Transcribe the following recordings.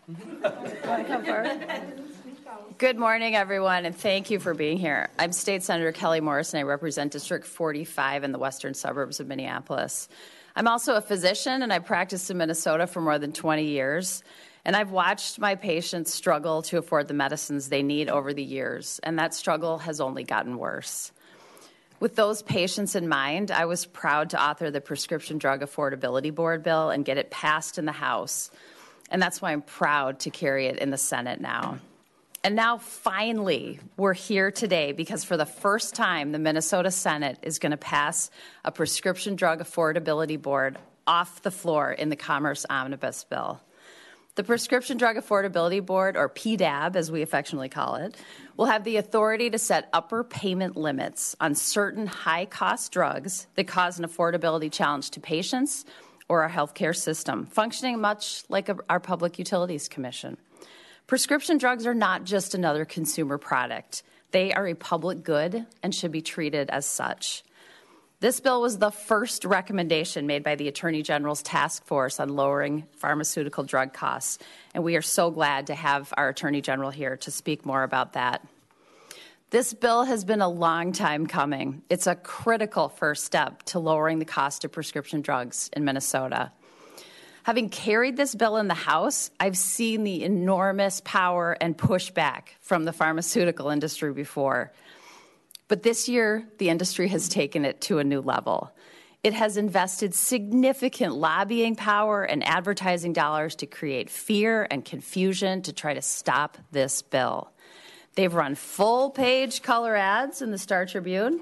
Good morning, everyone, and thank you for being here. I'm State Senator Kelly Morris, and I represent District 45 in the western suburbs of Minneapolis. I'm also a physician, and I practiced in Minnesota for more than 20 years. And I've watched my patients struggle to afford the medicines they need over the years, and that struggle has only gotten worse. With those patients in mind, I was proud to author the Prescription Drug Affordability Board bill and get it passed in the House. And that's why I'm proud to carry it in the Senate now. And now, finally, we're here today because for the first time, the Minnesota Senate is going to pass a Prescription Drug Affordability Board off the floor in the Commerce Omnibus Bill. The Prescription Drug Affordability Board, or PDAB as we affectionately call it, will have the authority to set upper payment limits on certain high-cost drugs that cause an affordability challenge to patients or our healthcare system, functioning much like our Public Utilities Commission. Prescription drugs are not just another consumer product. They are a public good and should be treated as such. This bill was the first recommendation made by the Attorney General's task force on lowering pharmaceutical drug costs, and we are so glad to have our Attorney General here to speak more about that. This bill has been a long time coming. It's a critical first step to lowering the cost of prescription drugs in Minnesota. Having carried this bill in the House, I've seen the enormous power and pushback from the pharmaceutical industry before. But this year, the industry has taken it to a new level. It has invested significant lobbying power and advertising dollars to create fear and confusion to try to stop this bill. They've run full-page color ads in the Star Tribune.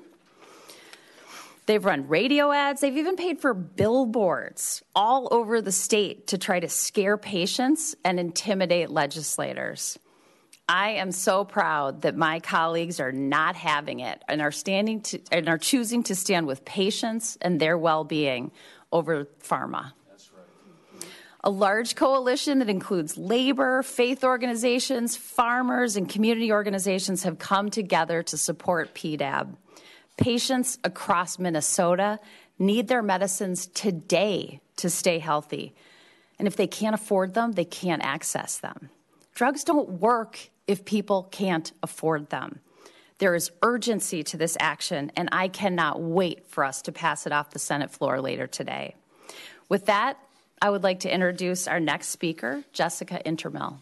They've run radio ads. They've even paid for billboards all over the state to try to scare patients and intimidate legislators. I am so proud that my colleagues are not having it and are choosing to stand with patients and their well-being over pharma. That's right. A large coalition that includes labor, faith organizations, farmers, and community organizations have come together to support PDAB. Patients across Minnesota need their medicines today to stay healthy. And if they can't afford them, they can't access them. Drugs don't work if people can't afford them. There is urgency to this action, and I cannot wait for us to pass it off the Senate floor later today. With that, I would like to introduce our next speaker, Jessica Intermill.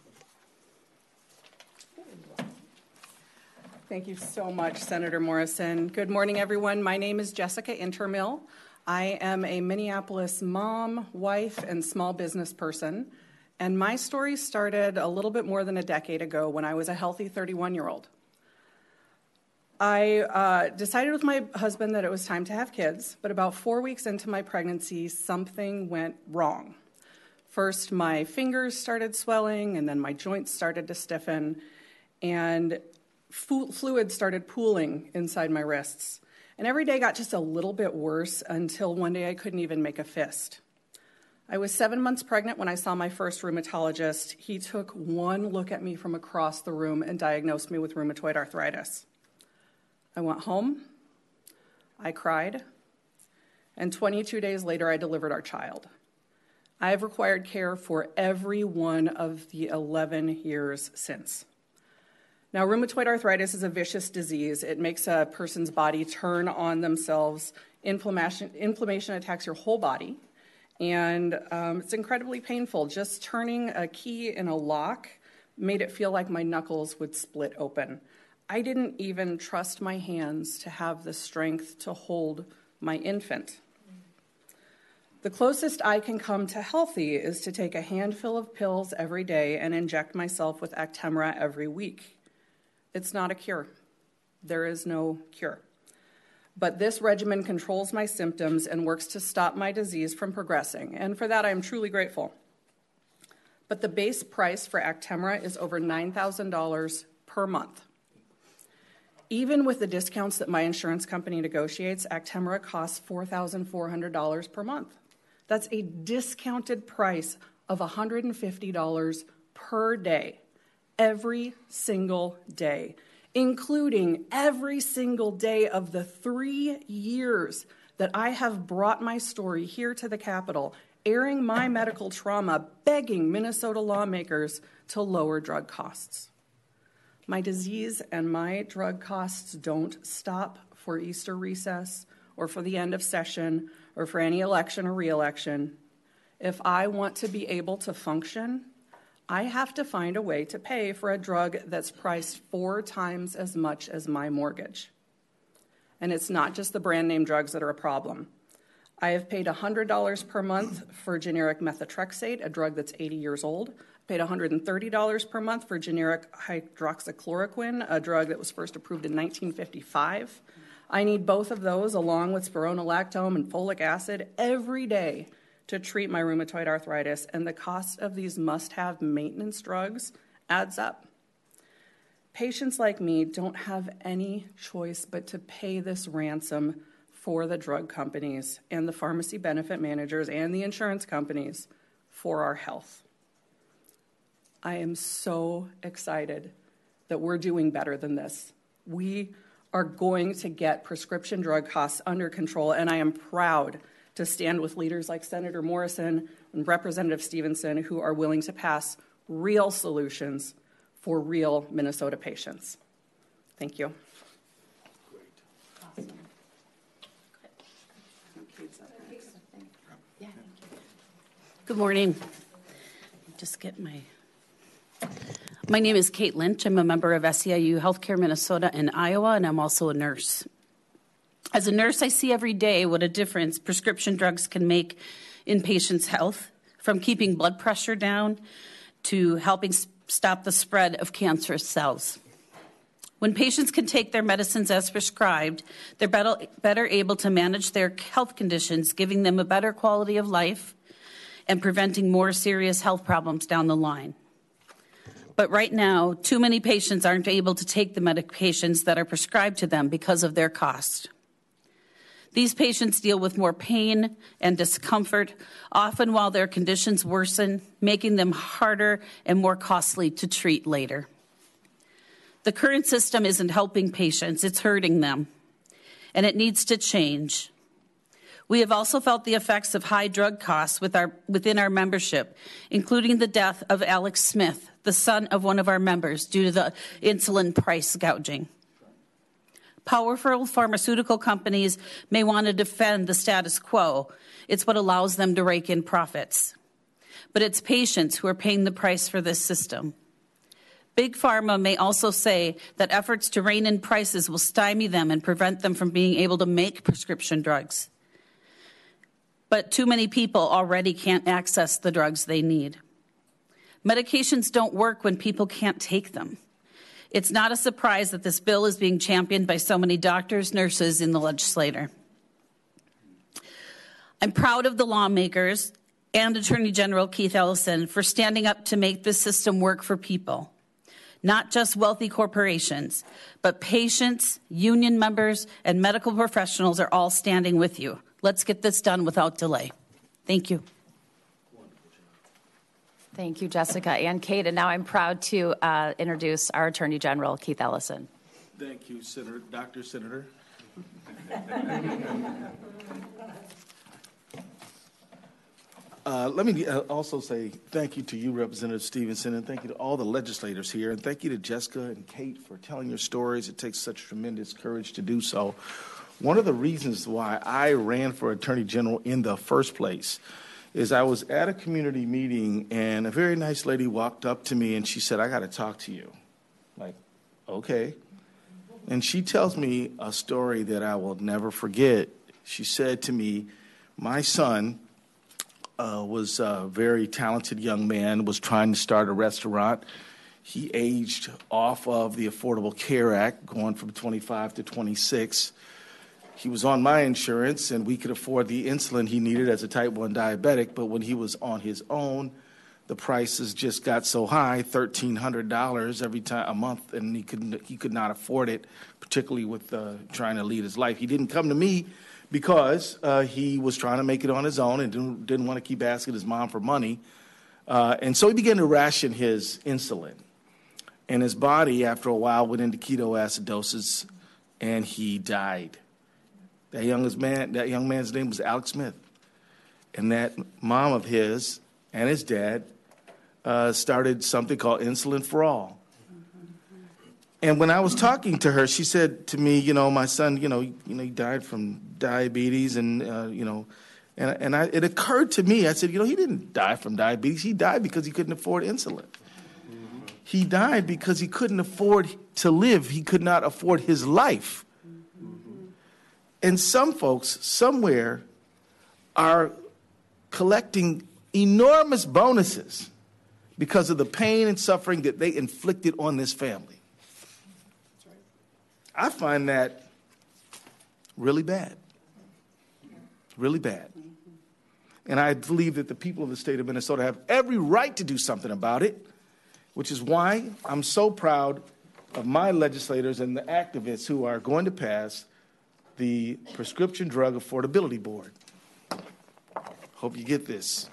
Thank you so much, Senator Morrison. Good morning, everyone. My name is Jessica Intermill. I am a Minneapolis mom, wife, and small business person. And my story started a little bit more than a decade ago when I was a healthy 31-year-old. I decided with my husband that it was time to have kids, but about 4 weeks into my pregnancy, something went wrong. First, my fingers started swelling, and then my joints started to stiffen, and fluid started pooling inside my wrists. And every day got just a little bit worse until one day I couldn't even make a fist. I was 7 months pregnant when I saw my first rheumatologist. He took one look at me from across the room and diagnosed me with rheumatoid arthritis. I went home, I cried, and 22 days later I delivered our child. I have required care for every one of the 11 years since. Now, rheumatoid arthritis is a vicious disease. It makes a person's body turn on themselves. Inflammation attacks your whole body. And it's incredibly painful. Just turning a key in a lock made it feel like my knuckles would split open. I didn't even trust my hands to have the strength to hold my infant. The closest I can come to healthy is to take a handful of pills every day and inject myself with Actemra every week. It's not a cure. There is no cure. But this regimen controls my symptoms and works to stop my disease from progressing, and for that I am truly grateful. But the base price for Actemra is over $9,000 per month. Even with the discounts that my insurance company negotiates, Actemra costs $4,400 per month. That's a discounted price of $150 per day, every single day, including every single day of the 3 years that I have brought my story here to the Capitol airing my medical trauma, begging Minnesota lawmakers to lower drug costs. My disease and my drug costs don't stop for Easter recess or for the end of session or for any election or re-election. If I want to be able to function, I have to find a way to pay for a drug that's priced 4 times as much as my mortgage. And it's not just the brand name drugs that are a problem. I have paid $100 per month for generic methotrexate, a drug that's 80 years old. I paid $130 per month for generic hydroxychloroquine, a drug that was first approved in 1955. I need both of those along with spironolactone and folic acid every day to treat my rheumatoid arthritis, and the cost of these must-have maintenance drugs adds up. Patients like me don't have any choice but to pay this ransom for the drug companies and the pharmacy benefit managers and the insurance companies for our health. I am so excited that we're doing better than this. We are going to get prescription drug costs under control, and I am proud to stand with leaders like Senator Morrison and Representative Stevenson who are willing to pass real solutions for real Minnesota patients. Thank you. Awesome. Good morning. Just get my name is Kate Lynch. I'm a member of SEIU Healthcare Minnesota in Iowa, and I'm also a nurse. As a nurse, I see every day what a difference prescription drugs can make in patients' health, from keeping blood pressure down to helping stop the spread of cancerous cells. When patients can take their medicines as prescribed, they're better able to manage their health conditions, giving them a better quality of life and preventing more serious health problems down the line. But right now, too many patients aren't able to take the medications that are prescribed to them because of their cost. These patients deal with more pain and discomfort, often while their conditions worsen, making them harder and more costly to treat later. The current system isn't helping patients, it's hurting them, and it needs to change. We have also felt the effects of high drug costs within our membership, including the death of Alex Smith, the son of one of our members, due to the insulin price gouging. Powerful pharmaceutical companies may want to defend the status quo. It's what allows them to rake in profits. But it's patients who are paying the price for this system. Big Pharma may also say that efforts to rein in prices will stymie them and prevent them from being able to make prescription drugs. But too many people already can't access the drugs they need. Medications don't work when people can't take them. It's not a surprise that this bill is being championed by so many doctors, nurses in the legislature. I'm proud of the lawmakers and Attorney General Keith Ellison for standing up to make this system work for people, not just wealthy corporations, but patients, union members, and medical professionals are all standing with you. Let's get this done without delay. Thank you. Thank you, Jessica and Kate. And now I'm proud to introduce our Attorney General, Keith Ellison. Thank you, Senator, Dr. Senator. Let me also say thank you to you, Representative Stevenson, and thank you to all the legislators here, and thank you to Jessica and Kate for telling your stories. It takes such tremendous courage to do so. One of the reasons why I ran for Attorney General in the first place is I was at a community meeting, and a very nice lady walked up to me, and she said, "I got to talk to you." Like, okay. And she tells me a story that I will never forget. She said to me, my son was a very talented young man, was trying to start a restaurant. He aged off of the Affordable Care Act, going from 25 to 26. He was on my insurance, and we could afford the insulin he needed as a type 1 diabetic, but when he was on his own, the prices just got so high, $1,300 every time a month, and he could not afford it, particularly with trying to lead his life. He didn't come to me because he was trying to make it on his own and didn't want to keep asking his mom for money. And so he began to ration his insulin. And his body, after a while, went into ketoacidosis, and he died. That young man's name was Alex Smith. and that mom of his and his dad started something called Insulin for All. And when I was talking to her, she said to me, my son, he died from diabetes, and it occurred to me, I said, he didn't die from diabetes. He died because he couldn't afford insulin. Mm-hmm. He died because he couldn't afford to live. He could not afford his life. Mm-hmm. And some folks somewhere are collecting enormous bonuses because of the pain and suffering that they inflicted on this family. I find that really bad. Really bad. And I believe that the people of the state of Minnesota have every right to do something about it, which is why I'm so proud of my legislators and the activists who are going to pass the Prescription Drug Affordability Board. Hope you get this.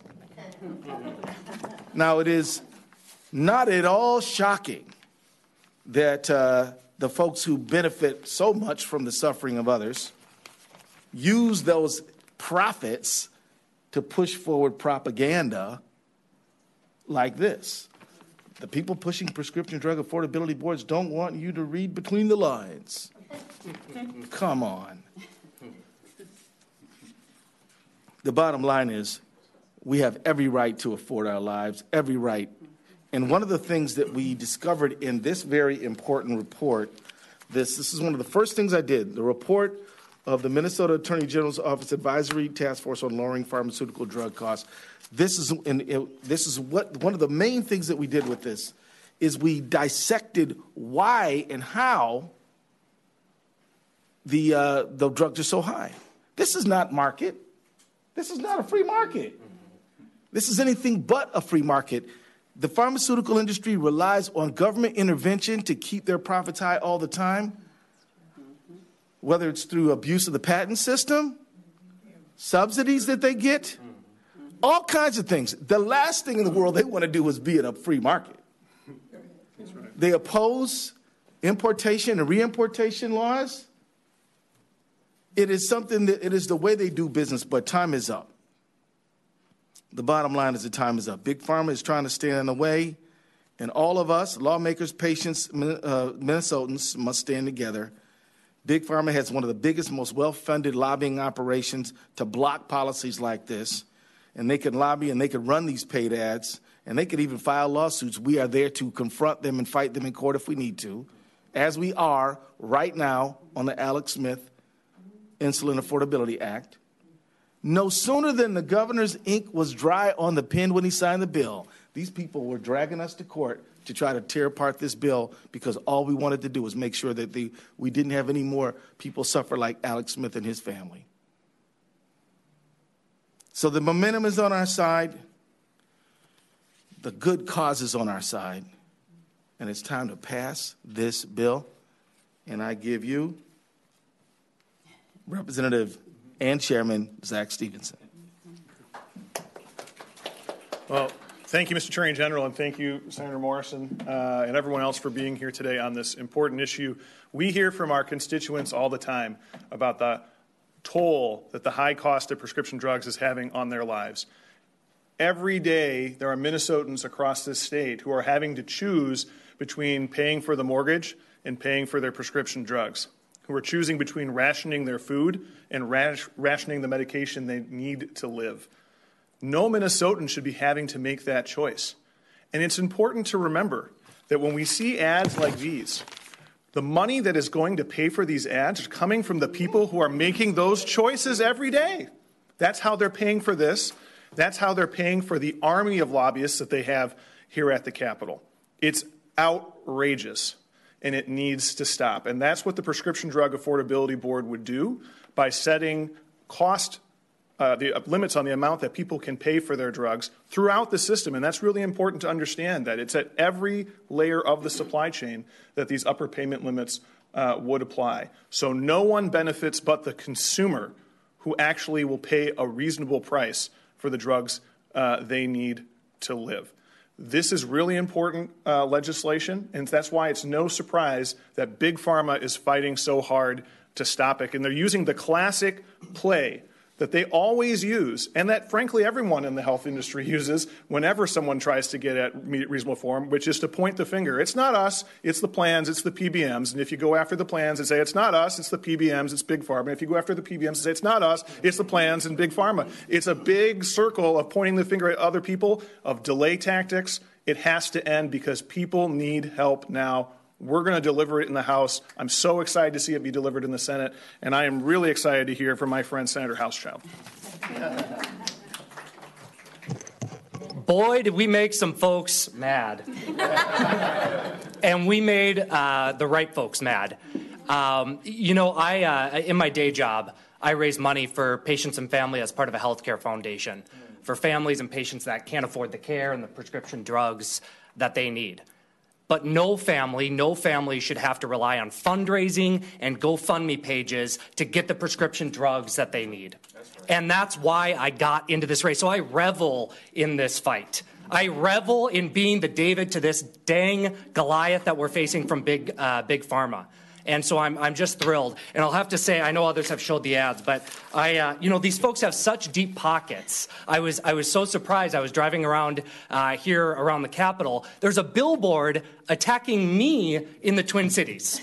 Now, it is not at all shocking that the folks who benefit so much from the suffering of others use those profits to push forward propaganda like this. The people pushing prescription drug affordability boards don't want you to read between the lines. Come on. The bottom line is we have every right to afford our lives, every right. And one of the things that we discovered in this very important report, this is one of the first things I did, the report of the Minnesota Attorney General's Office Advisory Task Force on Lowering Pharmaceutical Drug Costs. This is what one of the main things that we did with this is we dissected why and how the drugs are so high. This is not market. This is not a free market. This is anything but a free market. The pharmaceutical industry relies on government intervention to keep their profits high all the time, whether it's through abuse of the patent system, subsidies that they get, all kinds of things. The last thing in the world they want to do is be in a free market. They oppose importation and reimportation laws. It is something that it is the way they do business, but time is up. The bottom line is the time is up. Big Pharma is trying to stand in the way, and all of us, lawmakers, patients, Minnesotans, must stand together. Big Pharma has one of the biggest, most well-funded lobbying operations to block policies like this, and they can lobby and they can run these paid ads, and they could even file lawsuits. We are there to confront them and fight them in court if we need to, as we are right now on the Alex Smith Insulin Affordability Act. No sooner than the governor's ink was dry on the pen when he signed the bill, these people were dragging us to court to try to tear apart this bill because all we wanted to do was make sure that we didn't have any more people suffer like Alex Smith and his family. So the momentum is on our side. The good cause is on our side. And it's time to pass this bill. And I give you Representative and Chairman Zach Stephenson. Well, thank you, Mr. Attorney General, and thank you, Senator Morrison, and everyone else for being here today on this important issue. We hear from our constituents all the time about the toll that the high cost of prescription drugs is having on their lives. Every day, there are Minnesotans across this state who are having to choose between paying for the mortgage and paying for their prescription drugs, who are choosing between rationing their food and rationing the medication they need to live. No Minnesotan should be having to make that choice. And it's important to remember that when we see ads like these, the money that is going to pay for these ads is coming from the people who are making those choices every day. That's how they're paying for this. That's how they're paying for the army of lobbyists that they have here at the Capitol. It's outrageous, and it needs to stop. And that's what the Prescription Drug Affordability Board would do by setting the limits on the amount that people can pay for their drugs throughout the system. And that's really important to understand, that it's at every layer of the supply chain that these upper payment limits would apply. So no one benefits but the consumer, who actually will pay a reasonable price for the drugs they need to live. This is really important legislation, and that's why it's no surprise that Big Pharma is fighting so hard to stop it. And they're using the classic play that they always use, and that frankly everyone in the health industry uses whenever someone tries to get at reasonable form, which is to point the finger. It's not us, it's the plans, it's the PBMs. And if you go after the plans and say it's not us, it's the PBMs, it's Big Pharma. If you go after the PBMs and say it's not us, it's the plans and Big Pharma. It's a big circle of pointing the finger at other people, of delay tactics. It has to end because people need help now. We're going to deliver it in the House. I'm so excited to see it be delivered in the Senate, and I am really excited to hear from my friend Senator Hauschild. Boy, did we make some folks mad. And we made the right folks mad. In my day job, I raise money for patients and family as part of a healthcare foundation for families and patients that can't afford the care and the prescription drugs that they need. But no family should have to rely on fundraising and GoFundMe pages to get the prescription drugs that they need. And that's why I got into this race. So I revel in this fight. I revel in being the David to this dang Goliath that we're facing from Big Pharma. And so I'm just thrilled. And I'll have to say, I know others have showed the ads, but these folks have such deep pockets. I was so surprised. I was driving around here around the Capitol. There's a billboard attacking me in the Twin Cities.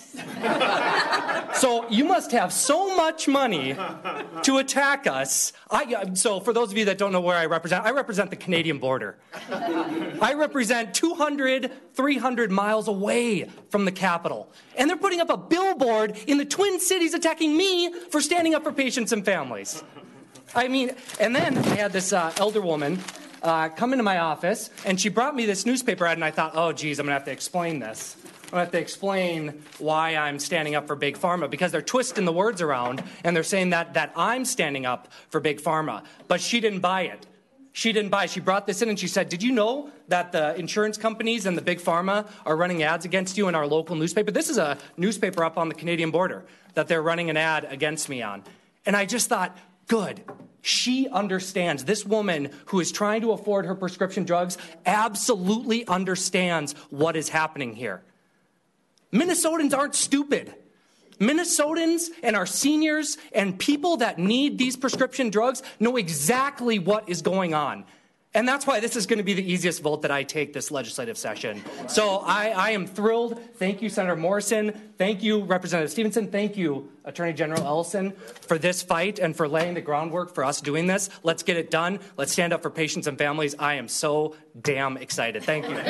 So you must have so much money to attack us. So for those of you that don't know where I represent the Canadian border. I represent 200, 300 miles away from the Capitol. And they're putting up a billboard in the Twin Cities attacking me for standing up for patients and families. I mean, and then I had this elder woman come into my office, and she brought me this newspaper ad, and I thought, oh, geez, I'm going to have to explain this. I'm going to have to explain why I'm standing up for Big Pharma, because they're twisting the words around, and they're saying that I'm standing up for Big Pharma. But she didn't buy it. She didn't buy it. She brought this in, and she said, did you know that the insurance companies and the Big Pharma are running ads against you in our local newspaper? This is a newspaper up on the Canadian border that they're running an ad against me on. And I just thought, good. She understands. This woman who is trying to afford her prescription drugs absolutely understands what is happening here. Minnesotans aren't stupid. Minnesotans and our seniors and people that need these prescription drugs know exactly what is going on. And that's why this is going to be the easiest vote that I take this legislative session. So I am thrilled. Thank you, Senator Morrison. Thank you, Representative Stevenson. Thank you, Attorney General Ellison, for this fight and for laying the groundwork for us doing this. Let's get it done. Let's stand up for patients and families. I am so damn excited. Thank you.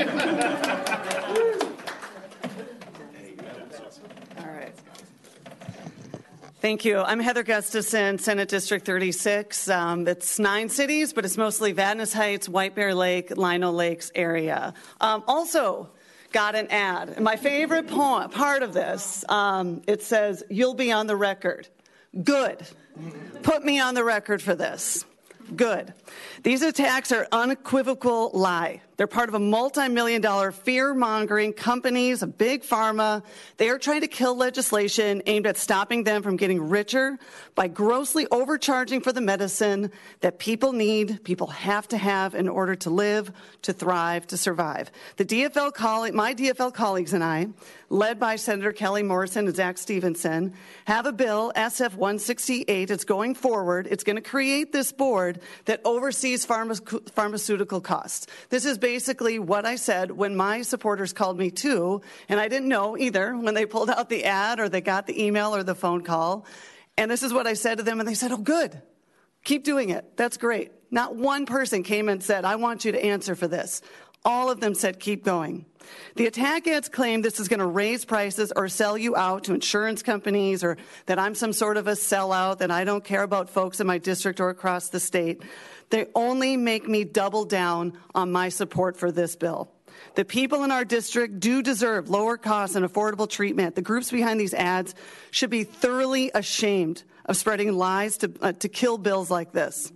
Thank you. I'm Heather Gustafson, Senate District 36. It's 9 cities, but it's mostly Vadnais Heights, White Bear Lake, Lino Lakes area. Also got an ad. And my favorite part of this, it says, you'll be on the record. Good. Put me on the record for this. Good. These attacks are unequivocal lie. They're part of a multi-million-dollar fear-mongering companies, a big pharma. They are trying to kill legislation aimed at stopping them from getting richer by grossly overcharging for the medicine that people need, people have to have in order to live, to thrive, to survive. My DFL colleagues and I, led by Senator Kelly Morrison and Zach Stevenson, have a bill, SF-168. It's going forward. It's going to create this board that oversees pharmaceutical costs. This is basically what I said when my supporters called me too, and I didn't know either when they pulled out the ad or they got the email or the phone call. And this is what I said to them, and they said, oh, good. Keep doing it. That's great. Not one person came and said, I want you to answer for this. All of them said, keep going. The attack ads claim this is going to raise prices or sell you out to insurance companies, or that I'm some sort of a sellout, that I don't care about folks in my district or across the state. They only make me double down on my support for this bill. The people in our district do deserve lower costs and affordable treatment. The groups behind these ads should be thoroughly ashamed of spreading lies to kill bills like this.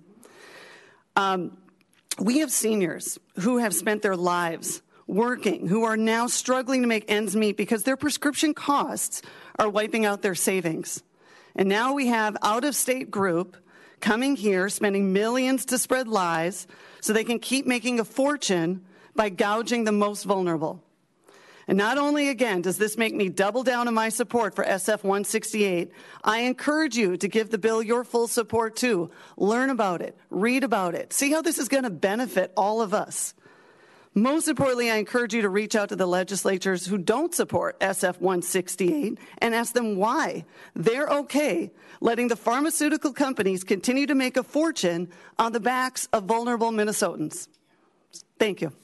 We have seniors who have spent their lives working, who are now struggling to make ends meet because their prescription costs are wiping out their savings. And now we have out-of-state group coming here, spending millions to spread lies so they can keep making a fortune by gouging the most vulnerable. And not only, again, does this make me double down on my support for SF 168, I encourage you to give the bill your full support too. Learn about it, read about it, see how this is going to benefit all of us. Most importantly, I encourage you to reach out to the legislators who don't support SF 168 and ask them why they're okay letting the pharmaceutical companies continue to make a fortune on the backs of vulnerable Minnesotans. Thank you.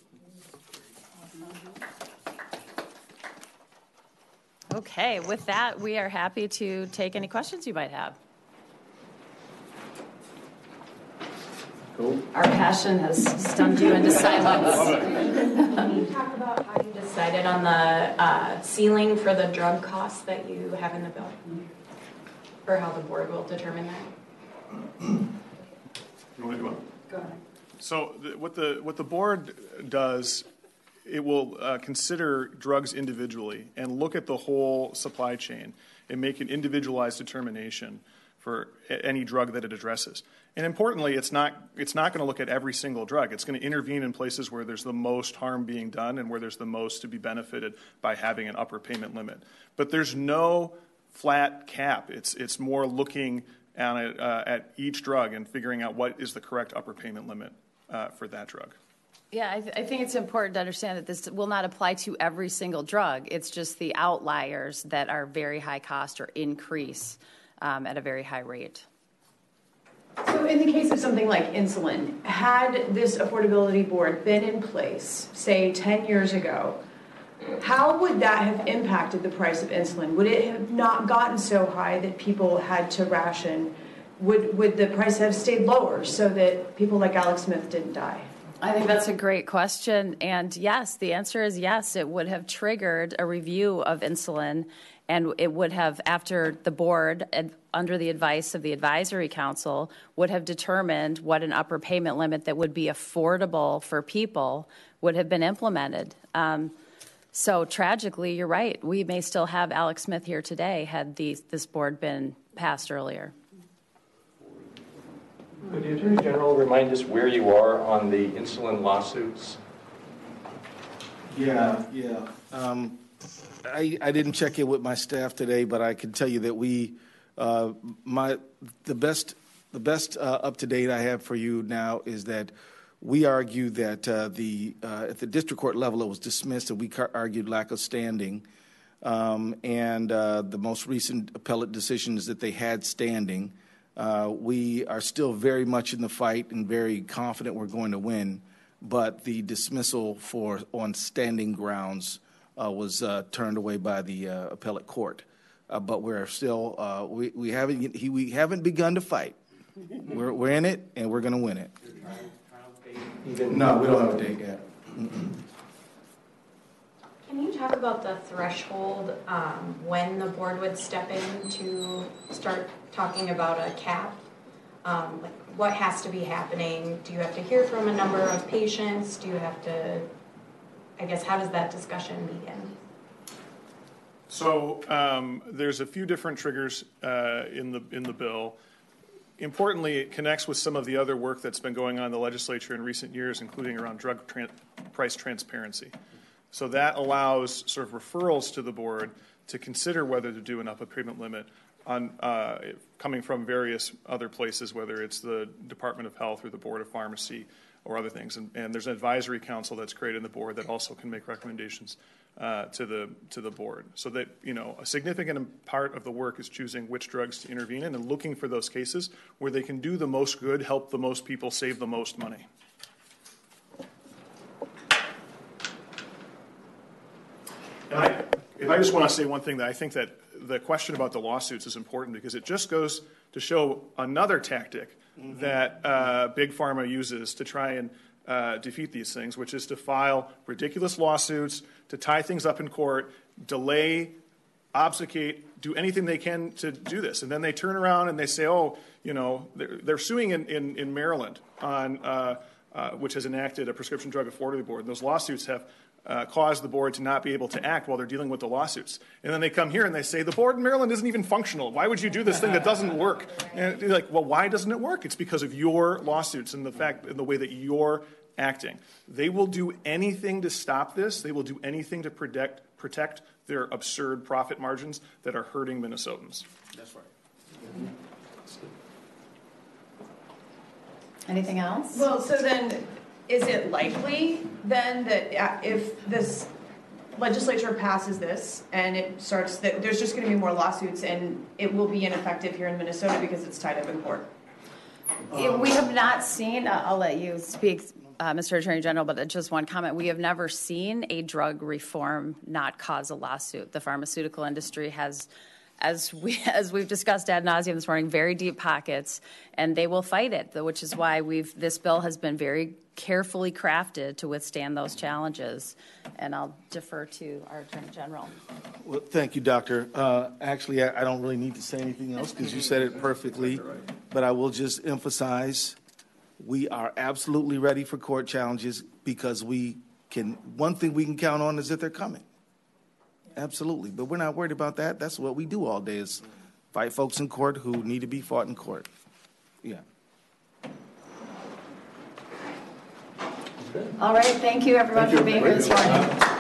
Okay, with that, we are happy to take any questions you might have. Cool. Our passion has stunned you into silence. Can you talk about how you decided on the ceiling for the drug costs that you have in the bill? Or how the board will determine that? You want to do it? Go ahead. So what the board does, it will consider drugs individually and look at the whole supply chain and make an individualized determination for any drug that it addresses. And importantly, it's not going to look at every single drug. It's going to intervene in places where there's the most harm being done and where there's the most to be benefited by having an upper payment limit. But there's no flat cap. It's more looking at each drug and figuring out what is the correct upper payment limit for that drug. Yeah, I think it's important to understand that this will not apply to every single drug. It's just the outliers that are very high cost or increase at a very high rate. So in the case of something like insulin, had this affordability board been in place, say 10 years ago, how would that have impacted the price of insulin? Would it have not gotten so high that people had to ration? Would the price have stayed lower so that people like Alex Smith didn't die? I think that's a great question. And yes, the answer is yes. It would have triggered a review of insulin, and it would have, after the board, under the advice of the advisory council, would have determined what an upper payment limit that would be affordable for people would have been implemented. So tragically, you're right. We may still have Alex Smith here today had this board been passed earlier. Could the Attorney General remind us where you are on the insulin lawsuits? Yeah. I didn't check in with my staff today, but I can tell you that the best up to date I have for you now is that we argue that at the district court level it was dismissed, and we argued lack of standing, and the most recent appellate decision is that they had standing. We are still very much in the fight and very confident we're going to win, but the dismissal on standing grounds was turned away by the appellate court. But we're still we haven't begun to fight. We're in it and we're going to win it. No, we don't have a date yet. Can you talk about the threshold when the board would step in to start talking about a cap? Like what has to be happening? Do you have to hear from a number of patients? Do you have to, I guess, how does that discussion begin? So there's a few different triggers in the bill. Importantly, it connects with some of the other work that's been going on in the legislature in recent years, including around drug price transparency. So that allows sort of referrals to the board to consider whether to do an upper payment limit on coming from various other places, whether it's the Department of Health or the Board of Pharmacy or other things. And there's an advisory council that's created in the board that also can make recommendations to the board. So that, a significant part of the work is choosing which drugs to intervene in and looking for those cases where they can do the most good, help the most people, save the most money. And if I just want to say one thing, that I think that the question about the lawsuits is important because it just goes to show another tactic that Big Pharma uses to try and defeat these things, which is to file ridiculous lawsuits, to tie things up in court, delay, obfuscate, do anything they can to do this. And then they turn around and they say, they're suing in Maryland on which has enacted a prescription drug affordability board. And those lawsuits have caused the board to not be able to act while they're dealing with the lawsuits. And then they come here and they say, the board in Maryland isn't even functional. Why would you do this thing that doesn't work? And you're like, well, why doesn't it work? It's because of your lawsuits and the way that you're acting. They will do anything to stop this. They will do anything to protect their absurd profit margins that are hurting Minnesotans. That's right. Anything else? Well, so then, is it likely then that if this legislature passes this and it starts, that there's just going to be more lawsuits and it will be ineffective here in Minnesota because it's tied up in court? We have not seen, I'll let you speak, Mr. Attorney General, but just one comment. We have never seen a drug reform not cause a lawsuit. The pharmaceutical industry has, as we've discussed ad nauseum this morning, very deep pockets, and they will fight it, which is why this bill has been very carefully crafted to withstand those challenges. And I'll defer to our Attorney General. Well, thank you, Doctor. Actually, I don't really need to say anything else because you said it perfectly, but I will just emphasize we are absolutely ready for court challenges because one thing we can count on is that they're coming. Absolutely. But we're not worried about that. That's what we do all day is fight folks in court who need to be fought in court. Yeah. All right. Thank you, everyone, for being here this morning.